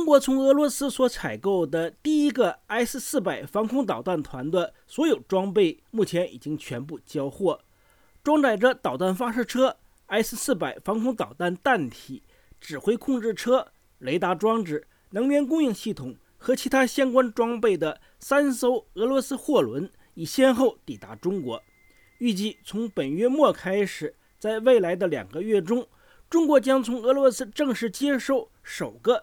国从俄罗斯所采购的第一个 S-400防空导弹团的所有装备目前已经全部交货，装载着导弹发射车、S-400防空导弹弹体、指挥控制车、雷达装置、能源供应系统和其他相关装备的3艘俄罗斯货轮已先后抵达中国。预计从本月末开始，在未来的2个月中，中国将从俄罗斯正式接收首个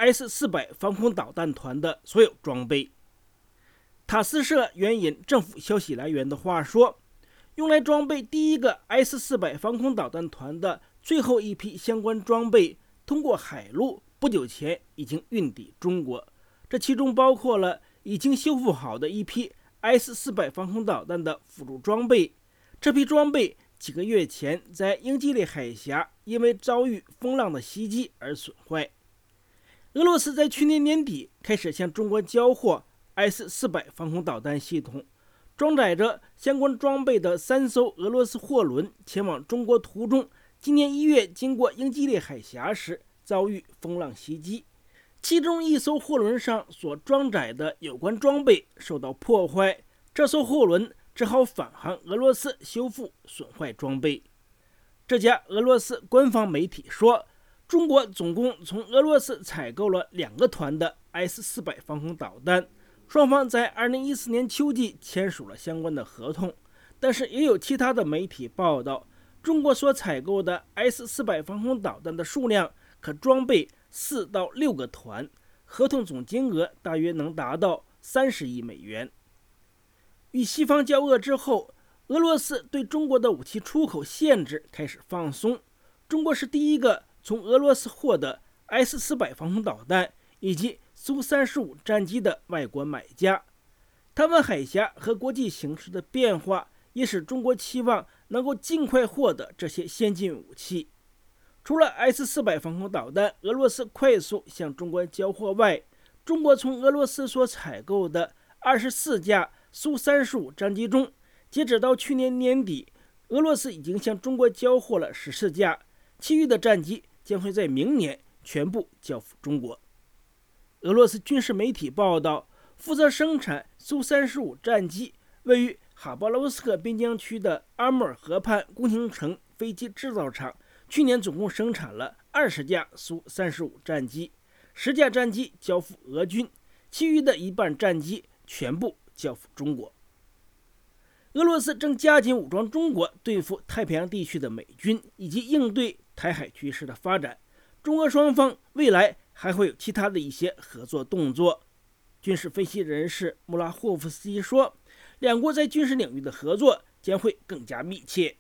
S-400防空导弹团的所有装备。塔斯社援引政府消息来源的话说，用来装备第一个 S-400防空导弹团的最后一批相关装备，通过海路不久前已经运抵中国。这其中包括了已经修复好的一批 S-400防空导弹的辅助装备。这批装备几个月前在英吉利海峡因为遭遇风浪的袭击而损坏。俄罗斯在去年年底开始向中国交货 S-400防空导弹系统，装载着相关装备的3艘俄罗斯货轮前往中国途中，今年1月经过英吉利海峡时遭遇风浪袭击，其中一艘货轮上所装载的有关装备受到破坏，这艘货轮只好返航俄罗斯修复损坏装备。这家俄罗斯官方媒体说，中国总共从俄罗斯采购了2个团的 S-400防空导弹，双方在2014年秋季签署了相关的合同。但是也有其他的媒体报道，中国所采购的 S-400防空导弹的数量可装备4到6个团，合同总金额大约能达到30亿美元。与西方交恶之后，俄罗斯对中国的武器出口限制开始放松。中国是第一个从俄罗斯获得 S-400防空导弹以及苏35战机的外国买家。台湾海峡和国际形势的变化也使中国期望能够尽快获得这些先进武器。除了 S-400防空导弹俄罗斯快速向中国交货外，中国从俄罗斯所采购的24架苏35战机中，截止到去年年底，俄罗斯已经向中国交货了14架，其余的战机将会在明年全部交付中国。俄罗斯军事媒体报道，负责生产苏35战机位于哈巴罗斯克边疆区的阿穆尔河畔工程城飞机制造厂，去年总共生产了20架苏35战机，10架战机交付俄军，其余的一半战机全部交付中国。俄罗斯正加紧武装中国，对付太平洋地区的美军，以及应对台海局势的发展。中俄双方未来还会有其他的一些合作动作。军事分析人士穆拉霍夫斯基说，两国在军事领域的合作将会更加密切。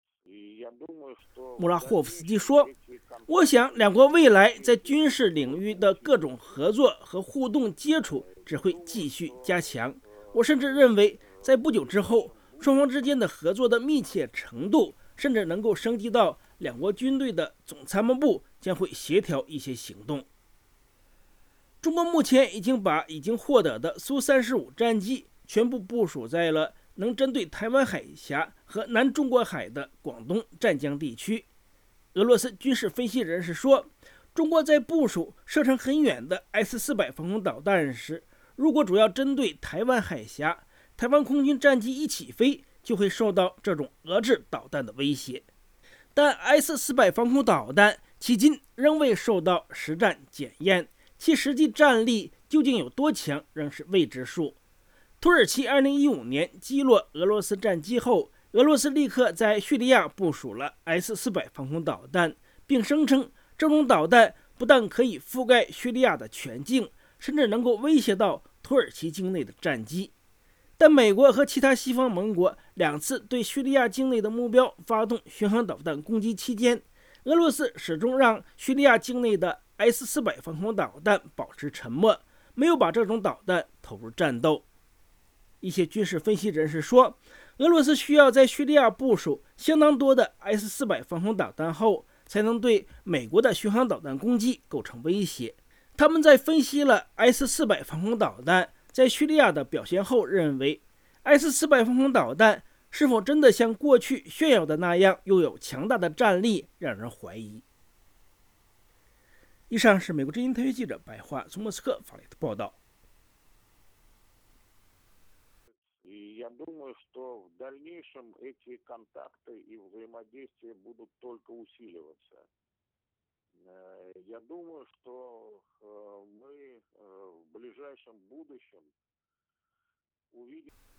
穆拉霍夫斯基说，我想两国未来在军事领域的各种合作和互动接触只会继续加强。我甚至认为在不久之后，双方之间的合作的密切程度甚至能够升级到两国军队的总参谋部将会协调一些行动。中国目前已经把已经获得的苏35战机全部部署在了能针对台湾海峡和南中国海的广东湛江地区。俄罗斯军事分析人士说，中国在部署射程很远的 S-400防空导弹时，如果主要针对台湾海峡，台湾空军战机一起飞就会受到这种俄制导弹的威胁。但 S-400防空导弹迄今仍未受到实战检验，其实际战力究竟有多强仍是未知数。土耳其2015年击落俄罗斯战机后，俄罗斯立刻在叙利亚部署了 S-400防空导弹，并声称这种导弹不但可以覆盖叙利亚的全境，甚至能够威胁到土耳其境内的战机。但美国和其他西方盟国2次对叙利亚境内的目标发动巡航导弹攻击期间，俄罗斯始终让叙利亚境内的 S-400防空导弹保持沉默，没有把这种导弹投入战斗。一些军事分析人士说，俄罗斯需要在叙利亚部署相当多的 S-400防空导弹后，才能对美国的巡航导弹攻击构成威胁。他们在分析了 S-400防空导弹在叙利亚的表现后，认为 S-400防空导弹是否真的像过去炫耀的那样拥有强大的战力，让人怀疑。 以上是美国之音特约记者白桦从莫斯科发来的报道。 Я думаю, что в дальнейшем эти контакты и взаимодействие будут только усиливаться. Я думаю, что мы в ближайшем будущем увидим...